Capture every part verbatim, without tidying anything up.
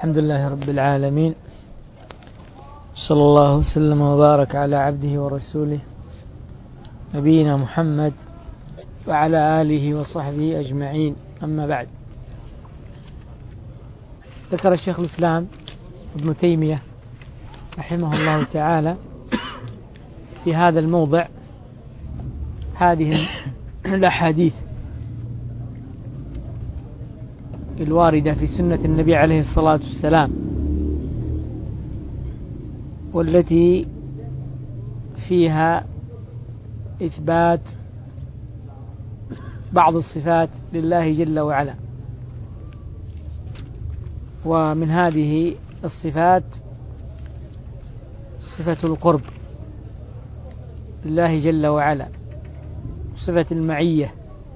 الحمد لله رب العالمين، صلى الله وسلم وبارك على عبده ورسوله نبينا محمد وعلى آله وصحبه أجمعين. أما بعد، ذكر الشيخ الإسلام ابن تيمية رحمه الله تعالى في هذا الموضع هذه الأحاديث الواردة في سنة النبي عليه الصلاة والسلام، والتي فيها إثبات بعض الصفات لله جل وعلا. ومن هذه الصفات صفة القرب لله جل وعلا، صفة المعية،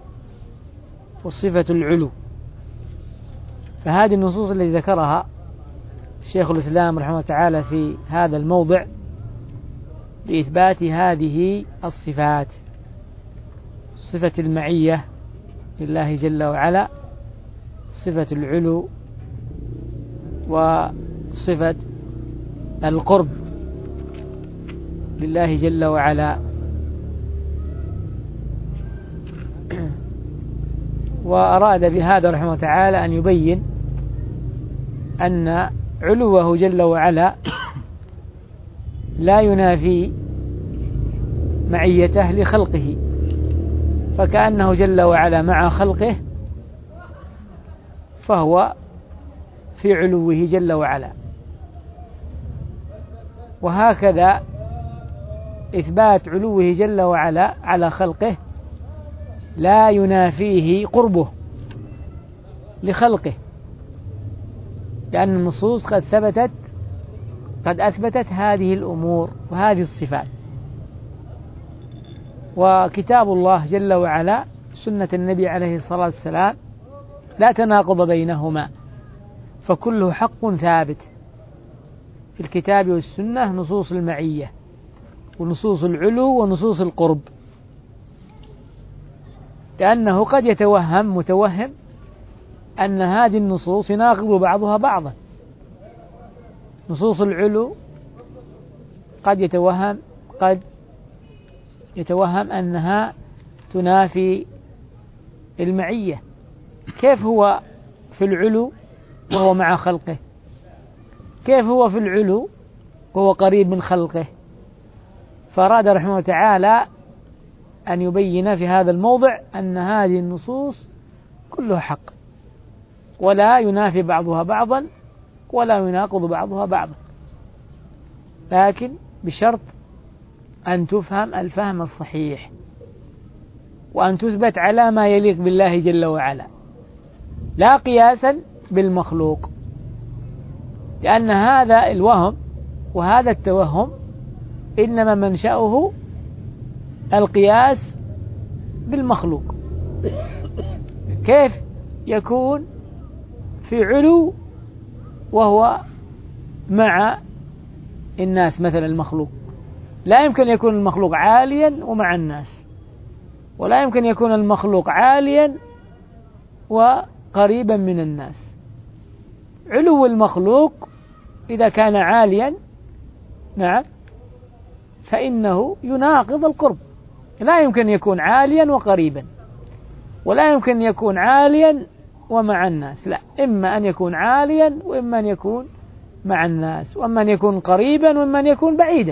وصفة العلو. فهذه النصوص التي ذكرها شيخ الإسلام رحمه الله تعالى في هذا الموضع لإثبات هذه الصفات، صفة المعية لله جل وعلا، صفة العلو، وصفة القرب لله جل وعلا. وأراد بهذا رحمه تعالى أن يبين أن علوه جل وعلا لا ينافي معيته لخلقه، فكأنه جل وعلا مع خلقه فهو في علوه جل وعلا. وهكذا إثبات علوه جل وعلا على خلقه لا ينافيه قربه لخلقه، لأن النصوص قد ثبتت قد أثبتت هذه الأمور وهذه الصفات. وكتاب الله جل وعلا سنة النبي عليه الصلاة والسلام لا تناقض بينهما، فكله حق ثابت في الكتاب والسنة، نصوص المعية ونصوص العلو ونصوص القرب. لأنه قد يتوهم متوهم أن هذه النصوص يناقض بعضها بعضا. نصوص العلو قد يتوهم قد يتوهم أنها تنافي المعية. كيف هو في العلو وهو مع خلقه؟ كيف هو في العلو وهو قريب من خلقه؟ فأراد رحمه الله تعالى أن يبين في هذا الموضع أن هذه النصوص كلها حق، ولا ينافي بعضها بعضا ولا يناقض بعضها بعضا، لكن بشرط أن تفهم الفهم الصحيح، وأن تثبت على ما يليق بالله جل وعلا، لا قياسا بالمخلوق. لأن هذا الوهم وهذا التوهم إنما منشأه القياس بالمخلوق. كيف يكون في علو وهو مع الناس مثلا؟ المخلوق لا يمكن يكون المخلوق عاليا ومع الناس، ولا يمكن يكون المخلوق عاليا وقريبا من الناس. علو المخلوق إذا كان عاليا نعم فإنه يناقض القرب. لا يمكن يكون عاليا وقريبا، ولا يمكن يكون عاليا ومع الناس، لا، إما أن يكون عاليا وإما أن يكون مع الناس، وإما أن يكون قريبا وإما أن يكون بعيدا.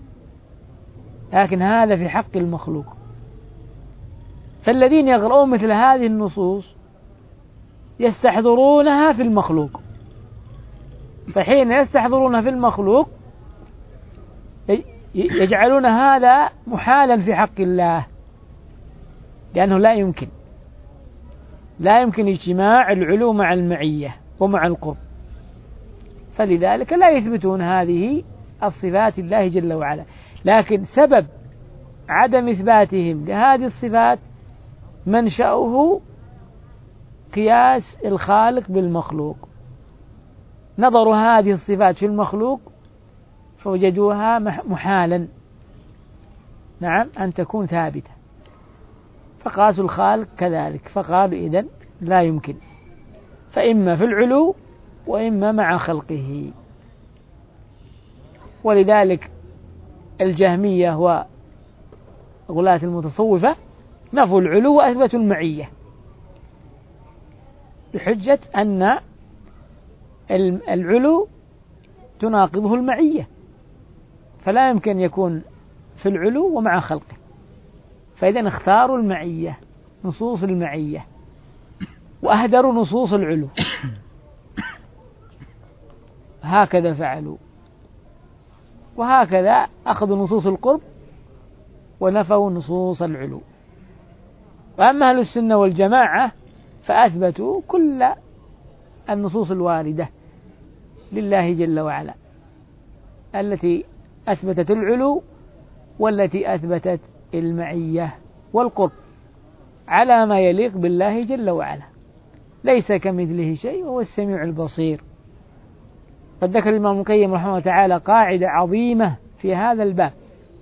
لكن هذا في حق المخلوق. فالذين يقرؤون مثل هذه النصوص يستحضرونها في المخلوق، فحين يستحضرونها في المخلوق يجعلون هذا محالا في حق الله، لأنه لا يمكن لا يمكن اجتماع العلو مع المعية ومع القرب، فلذلك لا يثبتون هذه الصفات الله جل وعلا. لكن سبب عدم إثباتهم لهذه الصفات منشأه قياس الخالق بالمخلوق. نظروا هذه الصفات في المخلوق فوجدوها محالا نعم أن تكون ثابتة، فقاسوا الخالق كذلك، فقالوا إذن لا يمكن. فإما في العلو وإما مع خلقه. ولذلك الجهمية وغلاة المتصوفة نفوا العلو وأثبتوا المعية بحجة أن العلو تناقضه المعية، فلا يمكن يكون في العلو ومع خلقه، فإذا اختاروا المعية، نصوص المعية، وأهدروا نصوص العلو. هكذا فعلوا، وهكذا أخذوا نصوص القرب ونفوا نصوص العلو. وأما أهل السنة والجماعة فأثبتوا كل النصوص الواردة لله جل وعلا، التي أثبتت العلو والتي أثبتت المعية والقرب على ما يليق بالله جل وعلا، ليس كمثله شيء وهو السميع البصير. قد ذكر الإمام القيم رحمه الله تعالى قاعدة عظيمة في هذا الباب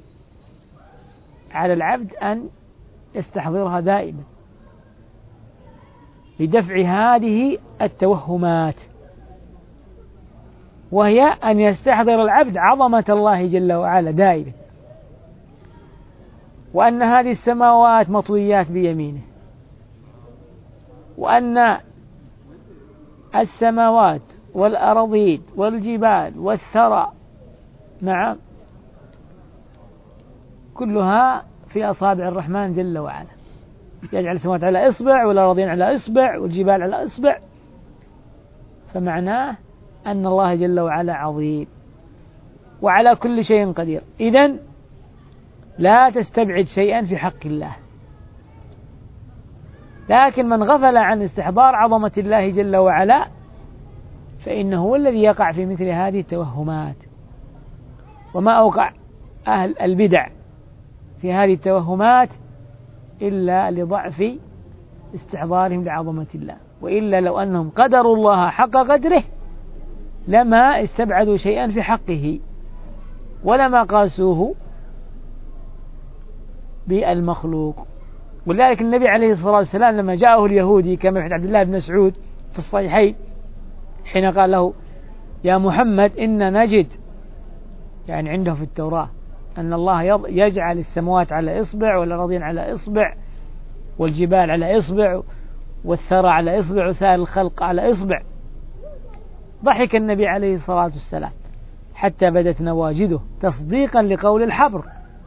على العبد أن يستحضرها دائما لدفع هذه التوهمات، وهي أن يستحضر العبد عظمة الله جل وعلا دائما، وأن هذه السماوات مطويات بيمينه، وأن السماوات والأراضين والجبال والثرى نعم كلها في أصابع الرحمن جل وعلا، يجعل السماوات على إصبع والأراضين على إصبع والجبال على إصبع، فمعناه أن الله جل وعلا عظيم وعلى كل شيء قدير. إذن لا تستبعد شيئا في حق الله، لكن من غفل عن استحضار عظمة الله جل وعلا فإنه هو الذي يقع في مثل هذه التوهمات. وما أوقع أهل البدع في هذه التوهمات إلا لضعف استحضارهم لعظمة الله، وإلا لو أنهم قدروا الله حق قدره لما استبعدوا شيئا في حقه ولما قاسوه بالمخلوق. ولذلك النبي عليه الصلاة والسلام لما جاءه اليهودي كما في عبد الله بن مسعود في الصحيحين حين قال له يا محمد إن نجد، يعني عنده في التوراة أن الله يجعل السماوات على إصبع والأراضين على إصبع والجبال على إصبع والثرى على إصبع وسائر الخلق على إصبع. ضحك النبي عليه الصلاة والسلام حتى بدت نواجده تصديقا لقول الحبر،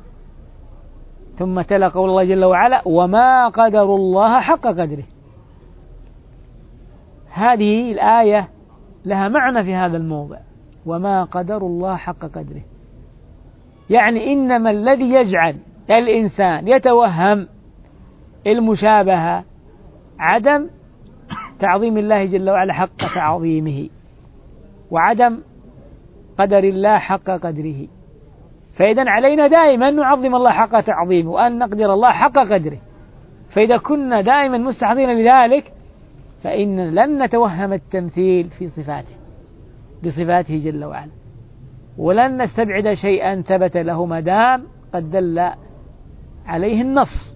ثم تلا قول الله جل وعلا وما قدروا الله حق قدره. هذه الآية لها معنى في هذا الموضع، وما قدروا الله حق قدره، يعني إنما الذي يجعل الإنسان يتوهم المشابهة عدم تعظيم الله جل وعلا حق تعظيمه، وعدم قدر الله حق قدره. فإذا علينا دائما نعظم الله حق تعظيمه وأن نقدر الله حق قدره. فإذا كنا دائما مستحضرين لذلك فإن لن نتوهم التمثيل في صفاته بصفاته جل وعلا، ولن نستبعد شيئا ثبت له مدام قد دل عليه النص.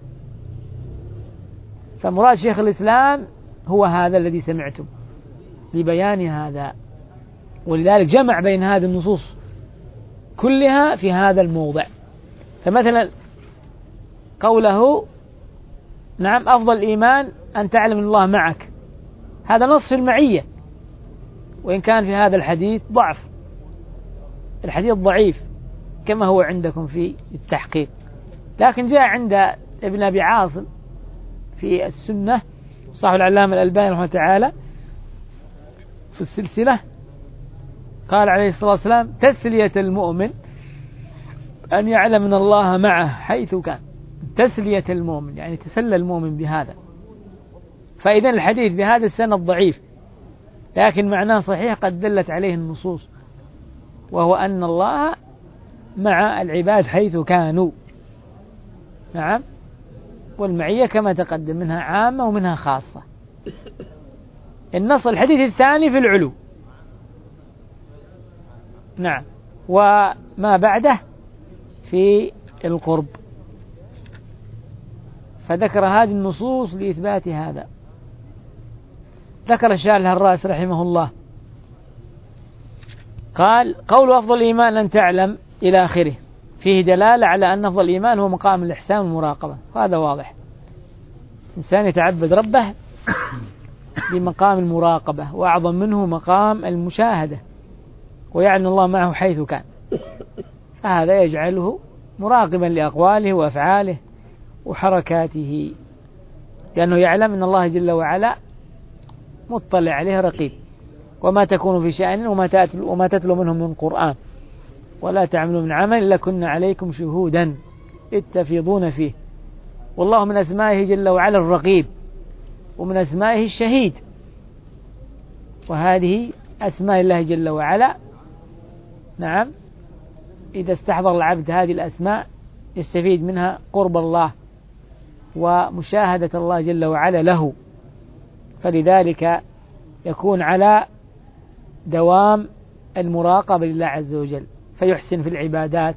فمراد شيخ الإسلام هو هذا الذي سمعتم لبيان هذا، ولذلك جمع بين هذه النصوص كلها في هذا الموضع. فمثلا قوله نعم أفضل الإيمان أن تعلم الله معك، هذا نص في المعية، وإن كان في هذا الحديث ضعف، الحديث ضعيف كما هو عندكم في التحقيق، لكن جاء عند ابن أبي عاصم في السنة صاحب العلامة الألباني رحمه تعالى في السلسلة قال عليه الصلاة والسلام تسلية المؤمن أن يعلم أن الله معه حيث كان. تسلية المؤمن يعني تسلى المؤمن بهذا. فإذا الحديث بهذا السند ضعيف لكن معناه صحيح قد دلت عليه النصوص، وهو أن الله مع العباد حيث كانوا. نعم، والمعية كما تقدم منها عامة ومنها خاصة. النص الحديث الثاني في العلو، نعم، وما بعده في القرب، فذكر هذه النصوص لإثبات هذا. ذكر الشارح الراس رحمه الله قال قول أفضل الإيمان أن تعلم إلى آخره فيه دلالة على أن أفضل الإيمان هو مقام الإحسان والمراقبة، وهذا واضح. إنسان يتعبد ربه بمقام المراقبة، وأعظم منه مقام المشاهدة، ويعلم الله معه حيث كان، فهذا يجعله مراقبا لأقواله وأفعاله وحركاته، لأنه يعلم أن الله جل وعلا مطلع عليه رقيب. وما تكون في شأن وما تتلو, وما تتلو منهم من قرآن ولا تعملوا من عمل إلا كنا عليكم شهودا إذ تفيضون فيه. والله من أسمائه جل وعلا الرقيب، ومن أسمائه الشهيد، وهذه أسماء الله جل وعلا. نعم، إذا استحضر العبد هذه الأسماء يستفيد منها قرب الله ومشاهدة الله جل وعلا له، فلذلك يكون على دوام المراقبة لله عز وجل، فيحسن في العبادات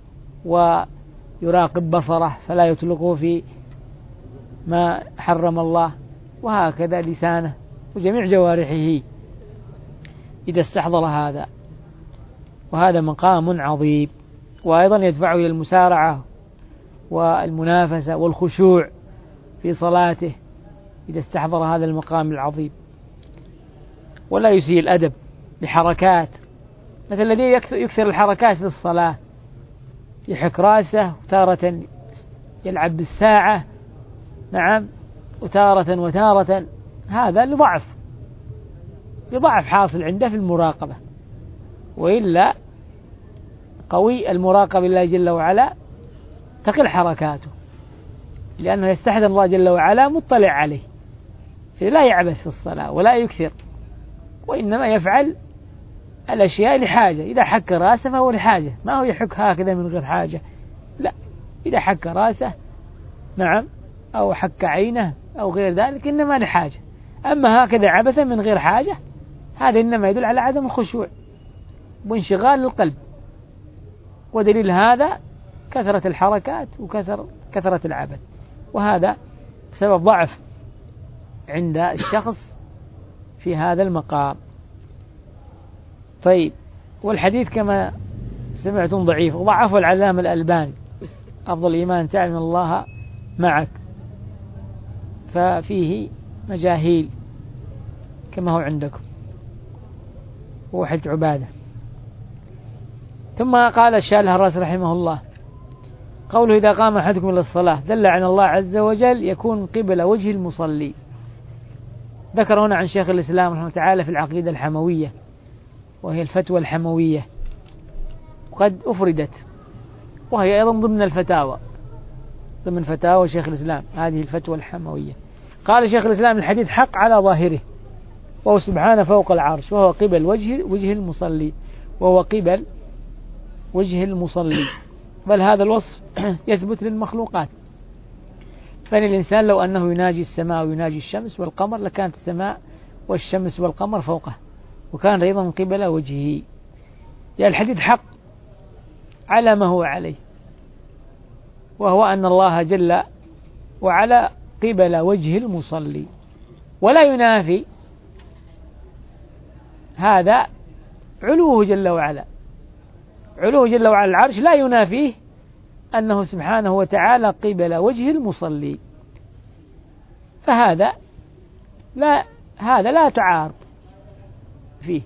ويراقب بصره فلا يطلقه في ما حرم الله، وهكذا لسانه وجميع جوارحه إذا استحضر هذا، وهذا مقام عظيم. وأيضا يدفعه إلى المسارعة والمنافسة والخشوع في صلاته إذا استحضر هذا المقام العظيم، ولا يسيء الأدب بحركات، مثل الذي يكثر الحركات في الصلاة، يحك راسه وتارة يلعب بالساعة، نعم، وتارة وتارة، هذا لضعف لضعف حاصل عنده في المراقبة. وإلا قوي المراقبة لله جل وعلا تقل حركاته، لأنه يستحضر الله جل وعلا مطلع عليه، لا يعبث في الصلاة ولا يكثر، وإنما يفعل الأشياء لحاجة. إذا حك راسه فهو لحاجة، ما هو يحك هكذا من غير حاجة، لا، إذا حك راسه، نعم، أو حك عينه أو غير ذلك إنما لحاجة. أما هكذا عبثا من غير حاجة، هذا إنما يدل على عدم الخشوع وانشغال القلب، ودليل هذا كثرة الحركات وكثر كثرة العبث، وهذا سبب ضعف عند الشخص في هذا المقام. طيب، والحديث كما سمعتم ضعيف، وضعفه العلامة الألباني، أفضل الإيمان تعلم الله معك، ففيه مجاهيل كما هو عندكم، وحج عبادة. ثم قال الشالح الراس رحمه الله قوله إذا قام أحدكم إلى الصلاة دل على الله عز وجل يكون قبل وجه المصلي. ذكر هنا عن شيخ الإسلام رحمه تعالى في العقيدة الحموية، وهي الفتوى الحموية، وقد أفردت، وهي أيضا ضمن الفتاوى، ضمن فتاوى شيخ الإسلام هذه الفتوى الحموية. قال شيخ الإسلام الحديث حق على ظاهره، وهو سبحانه فوق العرش، وهو قبل وجه وجه المصلي، وهو قبل وجه المصلي، بل هذا الوصف يثبت للمخلوقات. فإن الإنسان لو أنه يناجي السماء ويناجي الشمس والقمر لكانت السماء والشمس والقمر فوقه، وكان أيضا قبل وجهه. يعني الحديث حق على ما هو عليه، وهو أن الله جل وعلا قبل وجه المصلي، ولا ينافي هذا علوه جل وعلا. علوه جل وعلا العرش لا ينافيه أنه سبحانه وتعالى قبل وجه المصلي، فهذا لا هذا لا تعارض فيه.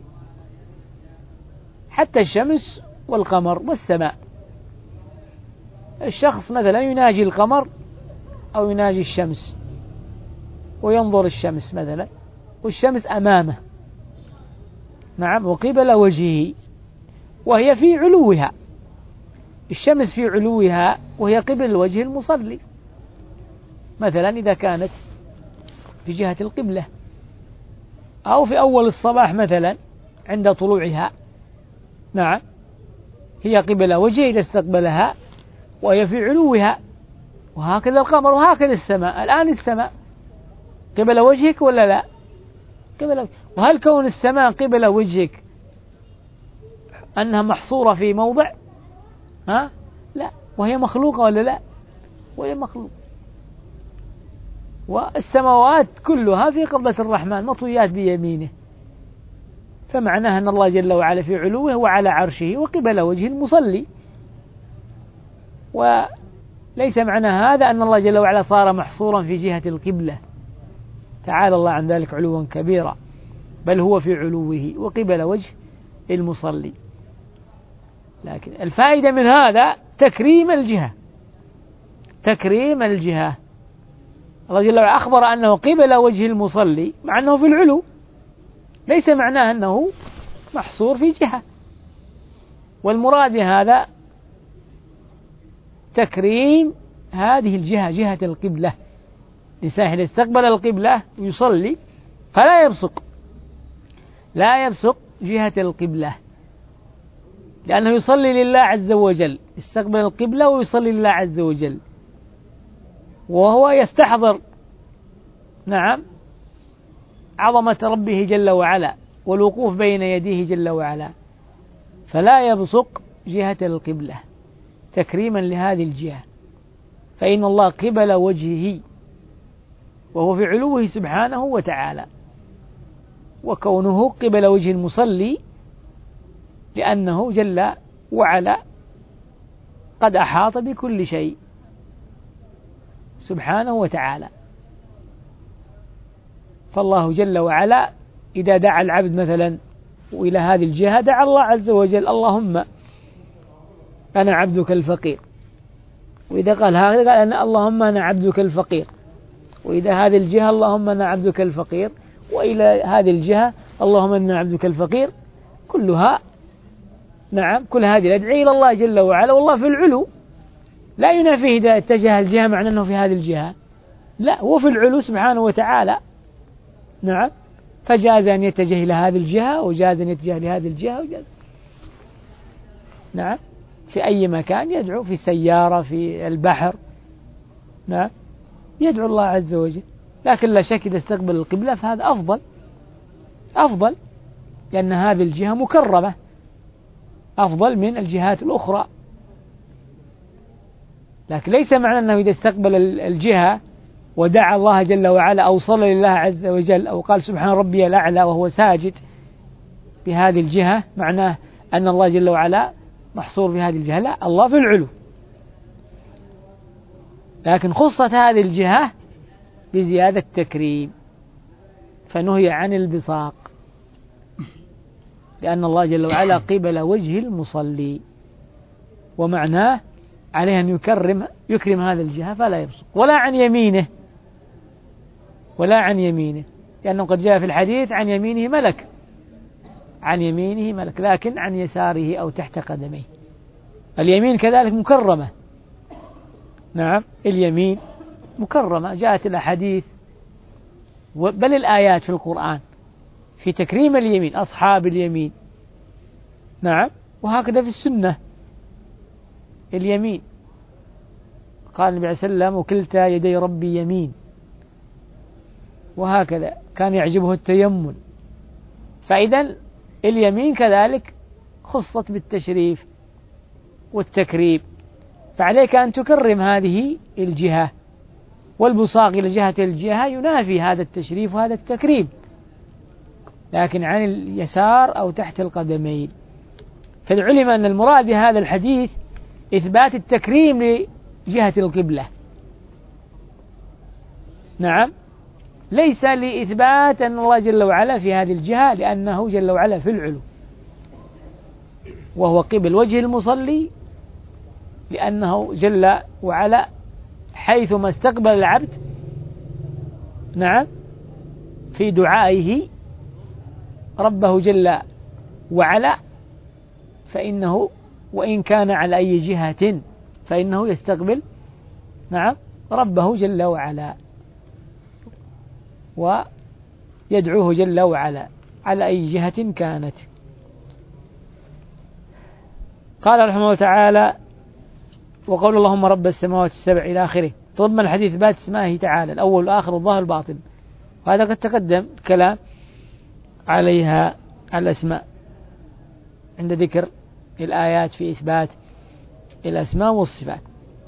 حتى الشمس والقمر والسماء، الشخص مثلا يناجي القمر أو يناجي الشمس وينظر الشمس مثلا، والشمس أمامه، نعم، وقبل وجهه، وهي في علوها، الشمس في علوها وهي قبل وجه المصلي، مثلا إذا كانت في جهة القبلة، أو في أول الصباح مثلا عند طلوعها، نعم، هي قبل وجهه إذا استقبلها وهي في علوها. وهكذا القمر وهكذا السماء. الآن السماء قبل وجهك ولا لا؟ قبل وجهك. وهل كون السماء قبل وجهك أنها محصورة في موضع؟ ها؟ لا، وهي مخلوقة ولا لا؟ وهي مخلوق. والسماوات كلها في قبضة الرحمن مطويات بيمينه، فمعناه أن الله جل وعلا في علوه وعلى عرشه وقبل وجه المصلي. وليس معنى هذا أن الله جل وعلا صار محصورا في جهة القبلة، تعالى الله عن ذلك علوا كبيرا، بل هو في علوه وقبل وجه المصلي. لكن الفائدة من هذا تكريم الجهة، تكريم الجهة. الله جل وعلا أخبر أنه قبل وجه المصلي مع أنه في العلو، ليس معناه أنه محصور في جهة. والمراد هذا تكريم هذه الجهة، جهة القبلة. الإنسان إذا استقبل القبلة يصلي فلا يبصق، لا يبصق جهة القبلة، لأنه يصلي لله عز وجل، استقبل القبلة ويصلي لله عز وجل، وهو يستحضر نعم عظمة ربه جل وعلا والوقوف بين يديه جل وعلا، فلا يبصق جهة القبلة تكريما لهذه الجهة، فإن الله قبل وجهه وهو في علوه سبحانه وتعالى، وكونه قبل وجه المصلي لأنه جل وعلا قد أحاط بكل شيء سبحانه وتعالى. فالله جل وعلا إذا دعا العبد مثلا وإلى هذه الجهة دعا الله عز وجل اللهم أنا عبدك الفقير، وإذا قال هذا قال أنا اللهم أنا عبدك الفقير، وإذا هذه الجهة اللهم أنا عبدك الفقير، وإلى هذه الجهة اللهم أنا عبدك الفقير، كلها نعم كل هذه الأدعية إلى الله جل وعلا، والله في العلو لا ينافيه إذا اتجه الجهة معنى أنه في هذه الجهة، لا هو في العلو سبحانه وتعالى نعم، فجاز أن يتجه إلى هذه الجهة وجاز أن يتجه لهذه الجهة وجاز نعم في أي مكان يدعو، في السيارة في البحر نعم يدعو الله عز وجل. لكن لا شك إذا استقبل القبلة فهذا أفضل أفضل لأن هذه الجهة مكرمة أفضل من الجهات الأخرى. لكن ليس معنى أنه إذا استقبل الجهة ودعا الله جل وعلا أو صلى لله عز وجل أو قال سبحان ربي الأعلى وهو ساجد بهذه الجهة معناه أن الله جل وعلا محصور في هذه الجهة، لا الله في العلو، لكن خصت هذه الجهة بزيادة تكريم فنهي عن البصاق، لأن الله جل وعلا قبل وجه المصلي، ومعناه عليه أن يكرم يكرم هذه الجهة فلا يبصق، ولا عن يمينه ولا عن يمينه، لأنه قد جاء في الحديث عن يمينه ملك، عن يمينه ملك، لكن عن يساره أو تحت قدميه. اليمين كذلك مكرمة نعم، اليمين مكرمة، جاءت الأحاديث بل الآيات في القرآن في تكريم اليمين، أصحاب اليمين نعم، وهكذا في السنة اليمين قال النبي عليه الصلاة والسلام وكلتا يدي ربي يمين، وهكذا كان يعجبه التيمم. فإذا اليمين كذلك خصت بالتشريف والتكريم، فعليك أن تكرم هذه الجهة، والبصاق إلى جهة الجهة ينافي هذا التشريف وهذا التكريم، لكن عن اليسار أو تحت القدمين. فالعلم أن المراد بهذا الحديث إثبات التكريم لجهة القبلة نعم، ليس لإثبات أن الله جل وعلا في هذه الجهة، لأنه جل وعلا في العلو وهو قبل وجه المصلي، لأنه جل وعلا حيثما استقبل العبد نعم في دعائه ربه جل وعلا فإنه وإن كان على أي جهة فإنه يستقبل نعم ربه جل وعلا ويدعوه جل وعلا على أي جهة كانت. قال رحمه الله تعالى وقول اللهم رب السماوات السبع إلى آخره، تضمن الحديث إثبات اسمائه تعالى الأول والآخر والظاهر والباطن، وهذا قد تقدم كلام عليها على الأسماء عند ذكر الآيات في إثبات الأسماء والصفات.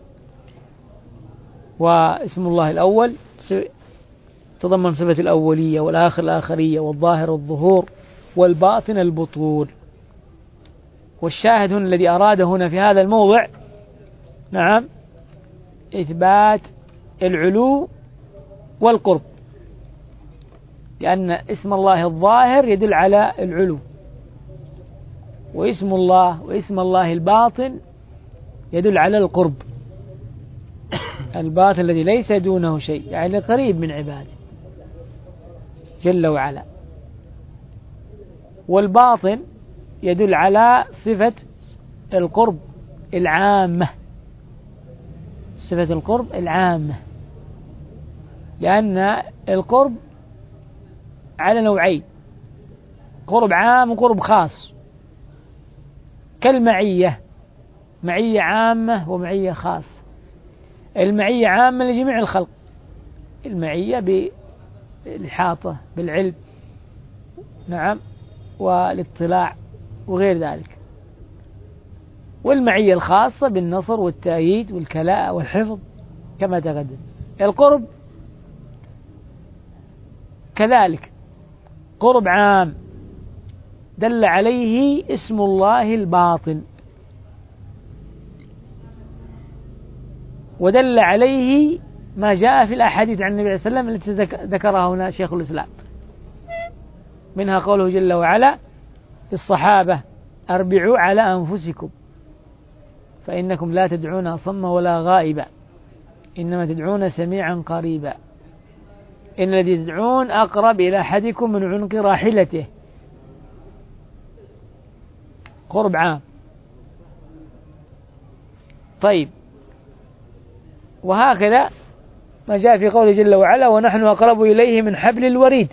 واسم الله الأول تضمن صفة الأولية والآخر الآخرية والظاهر والظهور والباطن البطون. والشاهد هنا الذي أراده هنا في هذا الموضع نعم إثبات العلو والقرب، لأن اسم الله الظاهر يدل على العلو، واسم الله واسم الله الباطن يدل على القرب، الباطن الذي ليس دونه شيء، يعني قريب من عباده جل وعلا. والباطن يدل على صفة القرب العامة، صفة القرب العامة، لأن القرب على نوعين، قرب عام وقرب خاص، كالمعية، معية عامة ومعية خاصة. المعية عامة لجميع الخلق، المعية بالإحاطة بالعلم نعم والاطلاع وغير ذلك، والمعية الخاصة بالنصر والتأييد والكلاء والحفظ كما تقدم. القرب كذلك قرب عام دل عليه اسم الله الباطن، ودل عليه ما جاء في الأحاديث عن النبي صلى الله عليه وسلم التي ذكرها هنا شيخ الإسلام، منها قوله جل وعلا للصحابة أربعوا على أنفسكم فإنكم لا تدعون صم ولا غائبا إنما تدعون سميعا قريبا إن الذي تدعون أقرب إلى أحدكم من عنق راحلته. قرب عام. طيب، وهكذا ما جاء في قوله جل وعلا ونحن أقرب إليه من حبل الوريد،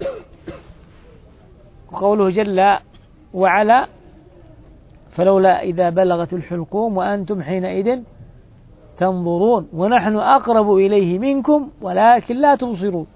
وقوله جل وعلا فلولا إذا بلغت الحلقوم وأنتم حينئذ تنظرون ونحن أقرب إليه منكم ولكن لا تبصرون.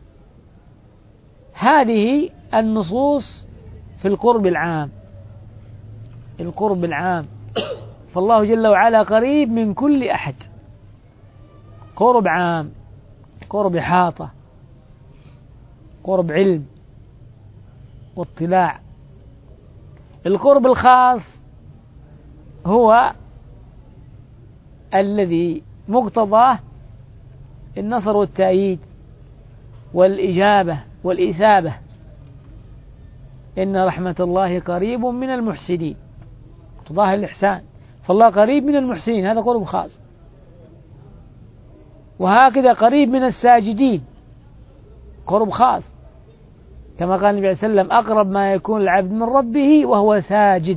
هذه النصوص في القرب العام، القرب العام، فالله جل وعلا قريب من كل أحد، قرب عام، قرب إحاطة، قرب علم واطلاع. القرب الخاص هو الذي مقتضاه النصر والتأييد والإجابة والإثابة، إن رحمة الله قريب من المحسنين، مقتضاه الإحسان، فالله قريب من المحسنين، هذا قرب خاص. وهكذا قريب من الساجدين، قرب خاص، كما قال النبي صلى الله عليه وسلم أقرب ما يكون العبد من ربه وهو ساجد،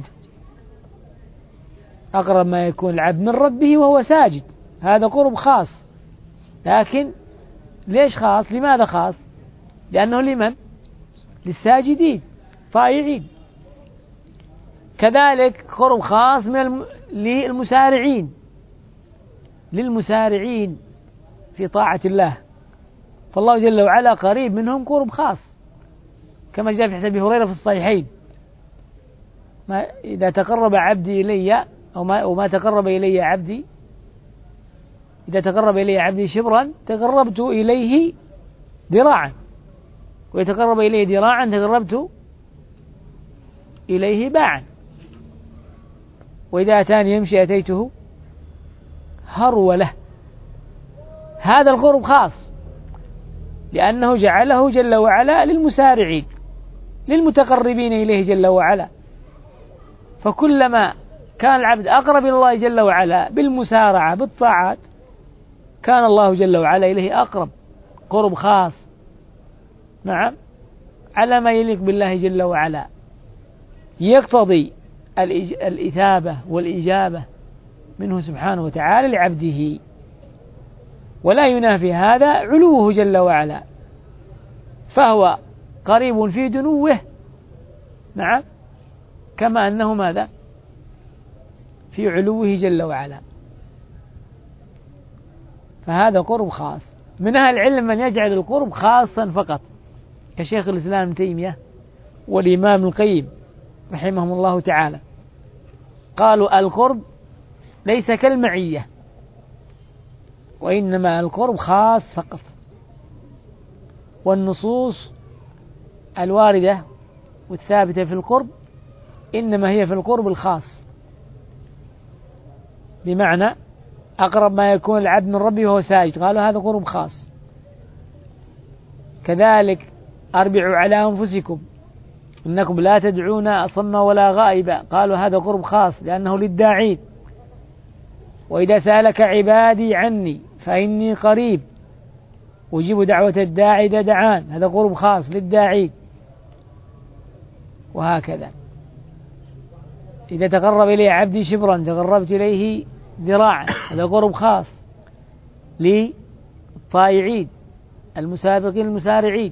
أقرب ما يكون العبد من ربه وهو ساجد، هذا قرب خاص. لكن ليش خاص؟ لماذا خاص؟ لأنه لمن؟ للساجدين طائعين. كذلك قرب خاص من الم... للمسارعين، للمسارعين في طاعة الله، فالله جل وعلا قريب منهم قرب خاص، كما جاء في حديث أبي هريرة في الصحيحين ما إذا تقرب عبدي إلي أو ما, أو ما تقرب إلي عبدي إذا تقرب إلي عبدي شبرا تقربت إليه ذراعا، ويتقرب إليه ذراعا تقربت إليه باعا، وإذا أتاني يمشي أتيته هرولة. هذا القرب خاص لأنه جعله جل وعلا للمسارعين للمتقربين إليه جل وعلا، فكلما كان العبد أقرب إلى الله جل وعلا بالمسارعة بالطاعات كان الله جل وعلا إليه أقرب، قرب خاص نعم على ما يليق بالله جل وعلا، يقتضي الإثابة والإجابة منه سبحانه وتعالى لعبده، ولا ينافي هذا علوه جل وعلا، فهو قريب في دنوه نعم كما أنه ماذا؟ في علوه جل وعلا. فهذا قرب خاص. من أهل العلم من يجعل القرب خاصا فقط كشيخ الإسلام ابن تيمية والإمام القيم رحمهم الله تعالى، قالوا القرب ليس كالمعية، وإنما القرب خاص فقط. والنصوص الواردة والثابتة في القرب إنما هي في القرب الخاص، بمعنى أقرب ما يكون العبد من ربه وهو ساجد، قالوا هذا قرب خاص. كذلك أربعوا على أنفسكم إنكم لا تدعون أصم ولا غائبا، قالوا هذا قرب خاص لأنه للداعين. وإذا سألك عبادي عني فإني قريب أجيب دعوة الداعي إذا دعان، هذا قرب خاص للداعين. وهكذا إذا تقرب إلي عبدي شبرا تقربت إليه ذراعا، هذا قرب خاص للطائعين المسابقين المسارعين.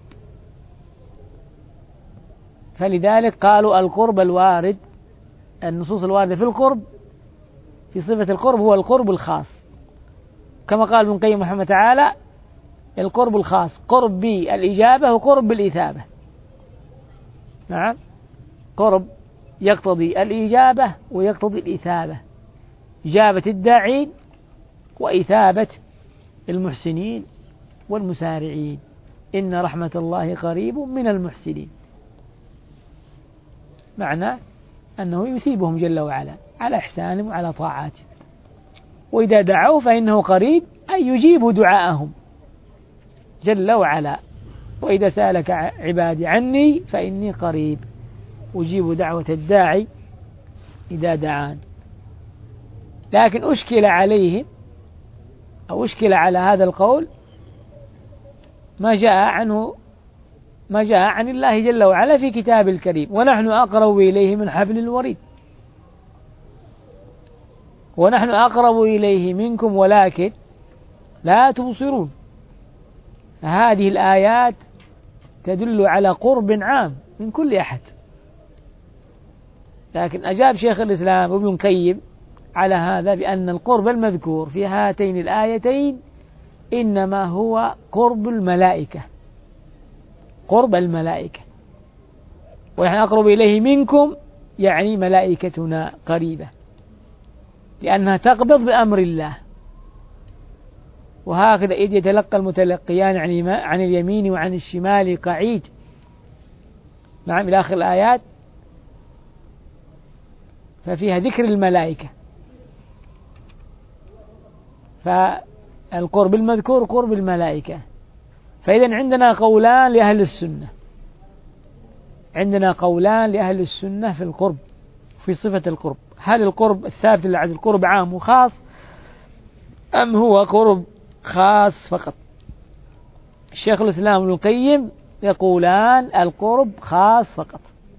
فلذلك قالوا القرب الوارد، النصوص الواردة في القرب في صفة القرب هو القرب الخاص، كما قال ابن القيم رحمه تعالى القرب الخاص قرب بالإجابة وقرب بالإثابة. نعم، قرب يقتضي الإجابة ويقتضي الإثابة، إجابة الداعين وإثابة المحسنين والمسارعين. إن رحمة الله قريب من المحسنين، معنى أنه يثيبهم جل وعلا على إحسانهم وعلى طاعاتهم. وإذا دعوا فإنه قريب أي يجيب دعاءهم جل وعلا. وإذا سألك عبادي عني فإني قريب أجيب دعوة الداعي إذا دعان. لكن أشكل عليهم أو أشكل على هذا القول ما جاء عنه ما جاء عن الله جل وعلا في كتاب الكريم، ونحن أقرب إليه من حبل الوريد، ونحن أقرب إليه منكم ولكن لا تبصرون. هذه الآيات تدل على قرب عام من كل أحد. لكن أجاب شيخ الإسلام ابن القيم على هذا بأن القرب المذكور في هاتين الآيتين إنما هو قرب الملائكة، قرب الملائكة. ونحن أقرب إليه منكم يعني ملائكتنا قريبة، لأنها تقبض بأمر الله. وهكذا إذ يتلقى المتلقيان عن اليمين وعن الشمال قعيد. نعم، إلى آخر الآيات، ففيها ذكر الملائكة. فالقرب المذكور قرب الملائكة. فإذا عندنا قولان لأهل السنة، عندنا قولان لأهل السنة في القرب، في صفة القرب. هل القرب الثابت لله عز وجل قرب عام وخاص، أم هو قرب خاص فقط؟ الشيخ الإسلام ابن القيم يقولان القرب خاص فقط،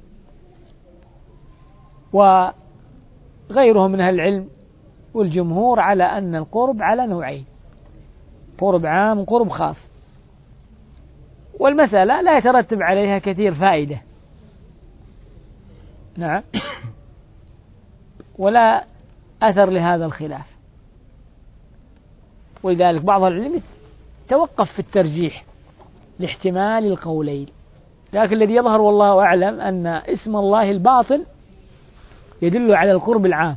وغيرهم من أهل العلم والجمهور على أن القرب على نوعين، قرب عام وقرب خاص. والمسألة لا يترتب عليها كثير فائدة، نعم، ولا أثر لهذا الخلاف. ولذلك بعض العلم توقف في الترجيح لاحتمال القولين. لكن الذي يظهر والله أعلم أن اسم الله الباطن يدل على القرب العام.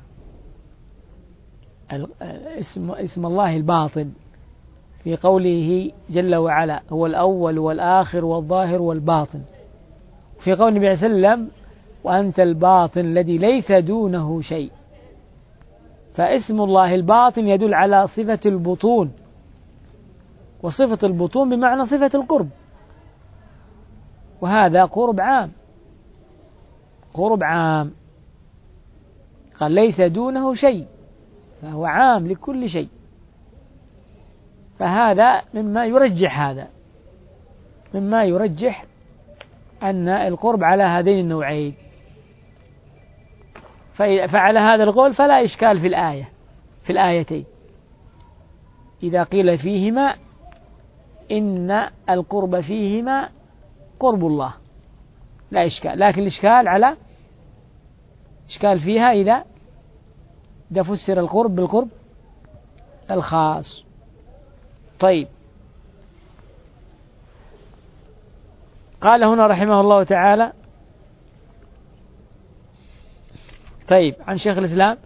اسم, اسم الله الباطن في قوله جل وعلا هو الأول والآخر والظاهر والباطن، في قول النبي صلى الله عليه وسلم وأنت الباطن الذي ليس دونه شيء. فاسم الله الباطن يدل على صفة البطون، وصفة البطون بمعنى صفة القرب، وهذا قرب عام، قرب عام. قال ليس دونه شيء، فهو عام لكل شيء. فهذا مما يرجح هذا مما يرجح أن القرب على هذين النوعين. فعلى هذا القول فلا إشكال في الآية في الآيتين إذا قيل فيهما إن القرب فيهما قرب الله، لا إشكال. لكن الإشكال على إشكال فيها إذا إذا فسر القرب بالقرب الخاص. طيب، قال هنا رحمه الله تعالى طيب عن شيخ الإسلام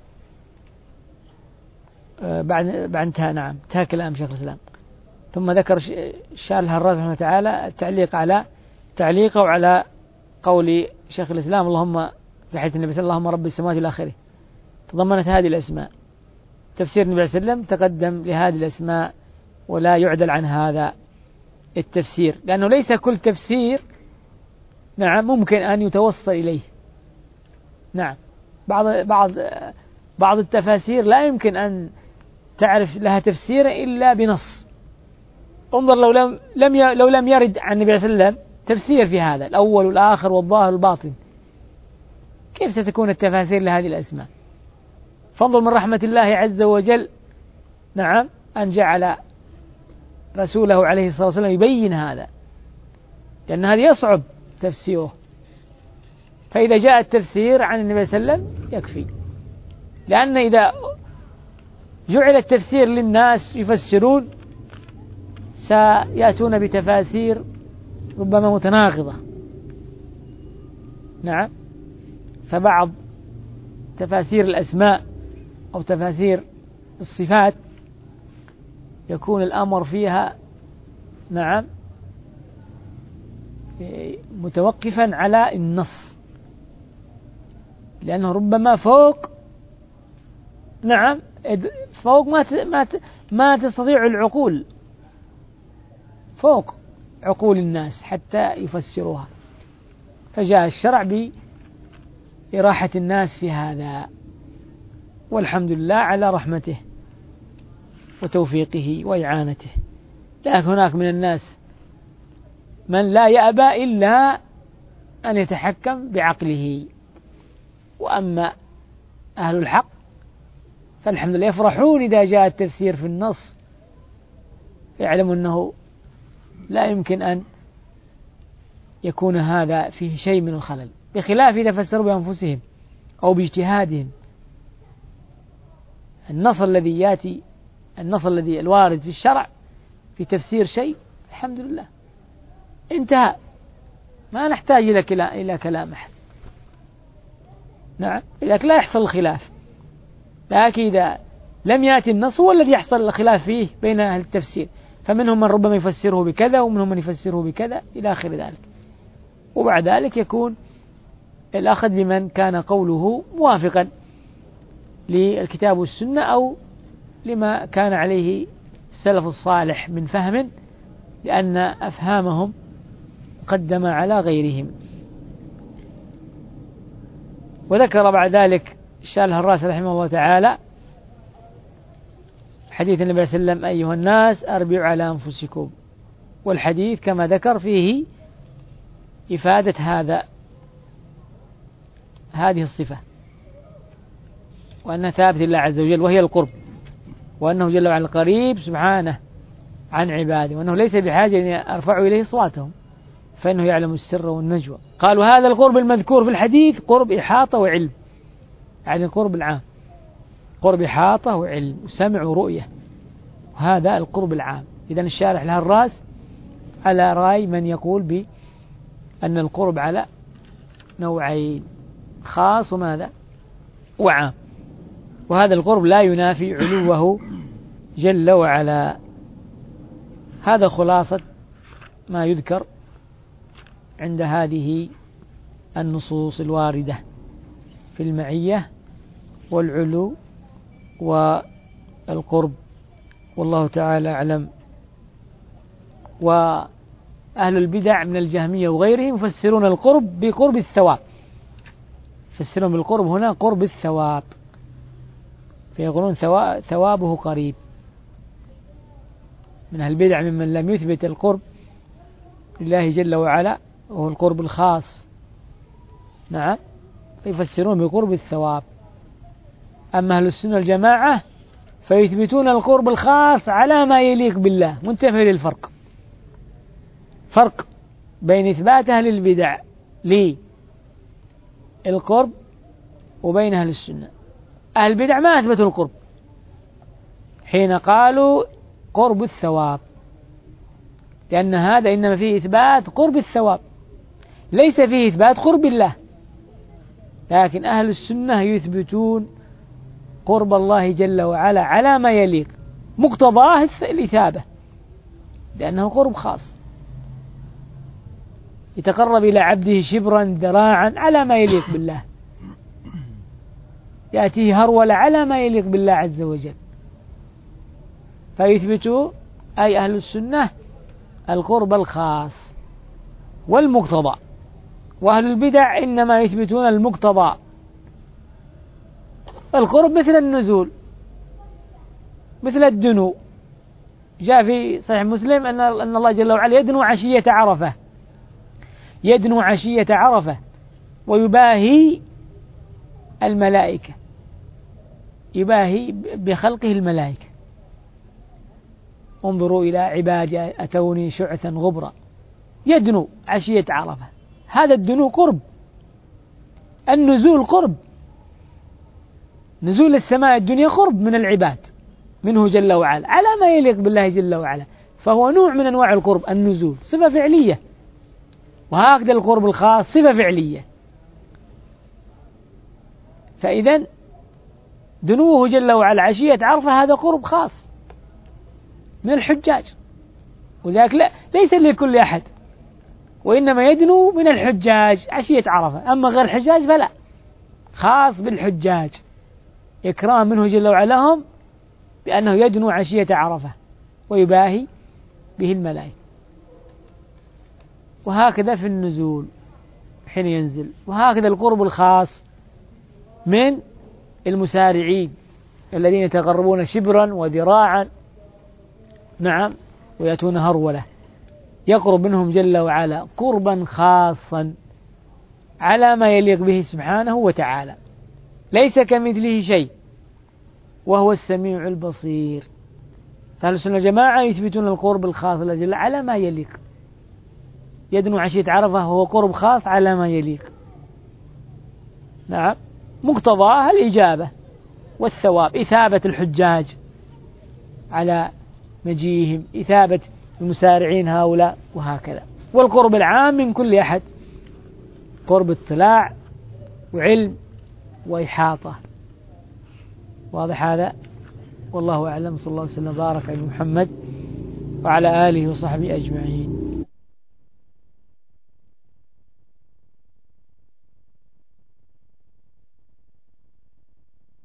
بعد بعد انتهى نعم انتهى كلام شيخ الإسلام، ثم ذكر الشارح الهراز رحمه الله تعالى التعليق على تعليقه على قول شيخ الإسلام اللهم في حديث النبي صلى الله عليه وسلم اللهم رب السماوات إلى آخره، تضمنت هذه الأسماء. تفسير النبي صلى الله عليه وسلم تقدم لهذه الأسماء ولا يعدل عن هذا التفسير، لأنه ليس كل تفسير نعم ممكن أن يتوصل إليه. نعم بعض بعض بعض التفاسير لا يمكن أن تعرف لها تفسيرا إلا بنص. انظر لو لم لم لو لم يرد عن النبي صلى الله عليه وسلم تفسير في هذا الأول والآخر والظاهر والباطن، كيف ستكون التفاسير لهذه الأسماء؟ فانظر من رحمة الله عز وجل نعم أن جعل رسوله عليه الصلاة والسلام يبين هذا، لأن هذا يصعب تفسيره. فإذا جاء التفسير عن النبي صلى الله عليه وسلم يكفي، لأن إذا جعل التفسير للناس يفسرون سيأتون بتفاسير ربما متناقضة. نعم فبعض تفاسير الأسماء أو تفاسير الصفات يكون الأمر فيها نعم متوقفا على النص، لأنه ربما فوق نعم فوق ما ما ما تستطيع العقول، فوق عقول الناس حتى يفسروها. فجاء الشرع بإراحة الناس في هذا، والحمد لله على رحمته وتوفيقه وإعانته. لكن هناك من الناس من لا يأبى إلا أن يتحكم بعقله، وأما أهل الحق فالحمد لله يفرحون إذا جاء التفسير في النص، يعلمون أنه لا يمكن أن يكون هذا فيه شيء من الخلل، بخلاف إذا فسروا بأنفسهم أو باجتهادهم. النص الذي يأتي النص الذي الوارد في الشرع في تفسير شيء الحمد لله انتهى، ما نحتاج إلى إلى كلام أحد. نعم لكن لا يحصل الخلاف، لكن إذا لم يأتي النص هو الذي يحصل الخلاف فيه بين أهل التفسير، فمنهم من ربما يفسره بكذا ومنهم من يفسره بكذا إلى آخر ذلك. وبعد ذلك يكون الأخذ بمن كان قوله موافقا للكتاب والسنة أو لما كان عليه السلف الصالح من فهم، لأن أفهامهم قدم على غيرهم. وذكر بعد ذلك الشارح الراس رحمه الله تعالى حديث النبي صلى الله عليه وسلم أيها الناس أربعوا على أنفسكم، والحديث كما ذكر فيه إفادة هذا هذه الصفة، وأنها ثابت لله عز وجل وهي القرب، وأنه جل وعلا قريب سبحانه عن عباده، وأنه ليس بحاجة أن يرفعوا إليه أصواتهم فإنه يعلم السر والنجوى. قالوا هذا القرب المذكور في الحديث قرب إحاطة وعلم، يعني القرب العام، قرب إحاطة وعلم وسمع ورؤية، وهذا القرب العام. إذن الشارح لها الراس على رأي من يقول بأن القرب على نوعين، خاص وماذا وعام، وهذا القرب لا ينافي علوه جل وعلا. هذا خلاصة ما يذكر عند هذه النصوص الواردة في المعية والعلو والقرب، والله تعالى أعلم. وأهل البدع من الجهمية وغيرهم يفسرون القرب بقرب الثواب، يفسرون بالقرب هنا قرب الثواب، فيقولون ثوابه قريب. من أهل البدع ممن لم يثبت القرب لله جل وعلا وهو القرب الخاص، نعم، فيفسرون بقرب الثواب. أما أهل السنة الجماعة فيثبتون القرب الخاص على ما يليق بالله. منتبه للفرق، فرق بين إثبات أهل البدع للقرب وبين أهل السنة. أهل البدع ما أثبتوا القرب حين قالوا قرب الثواب، لأن هذا إنما فيه إثبات قرب الثواب، ليس فيه إثبات قرب الله. لكن أهل السنة يثبتون قرب الله جل وعلا على ما يليق، مقتضاه الإثابة، لأنه قرب خاص. يتقرب إلى عبده شبرا ذراعا على ما يليق بالله، يأتيه هرولة على ما يليق بالله عز وجل. فيثبتوا أي أهل السنة القرب الخاص والمقتضى، وأهل البدع إنما يثبتون المقتضى. القرب مثل النزول، مثل الدنو. جاء في صحيح مسلم أن أن الله جل وعلا يدنو عشية عرفة، يدنو عشية عرفة ويباهي الملائكة، يباهي بخلقه الملائكة. انظروا إلى عبادي أتوني شعثا غبرا، يدنو عشية عرفة. هذا الدنو قرب، النزول قرب، نزول السماء الدنيا قرب من العباد منه جل وعلا على ما يليق بالله جل وعلا، فهو نوع من أنواع القرب. النزول صفة فعلية، وهكذا القرب الخاص صفة فعلية. فإذا دنوه جل وعلا عشية عرفة هذا قرب خاص من الحجاج، وذلك لا ليس لكل أحد، وإنما يدنو من الحجاج عشية عرفة. أما غير الحجاج فلا، خاص بالحجاج، إكرام منه جل وعلا لهم بأنه يدنو عشية عرفة ويباهي به الملائكة. وهكذا في النزول حين ينزل. وهكذا القرب الخاص من المسارعين الذين يتقربون شبرا وذراعا، نعم، ويأتون هرولة، يقرب منهم جل وعلا قربا خاصا على ما يليق به سبحانه وتعالى، ليس كمثله شيء وهو السميع البصير. فأهل السنة والجماعة يثبتون القرب الخاص لله جل على ما يليق. يدنو عشية عرفة هو قرب خاص على ما يليق، نعم، مقتضاه الإجابة والثواب، إثابة الحجاج على مجيهم، إثابة المسارعين هؤلاء، وهكذا. والقرب العام من كل أحد، قرب اطلاع وعلم وإحاطة. واضح هذا؟ والله أعلم. صلى الله عليه وسلم بارك على محمد وعلى آله وصحبه أجمعين.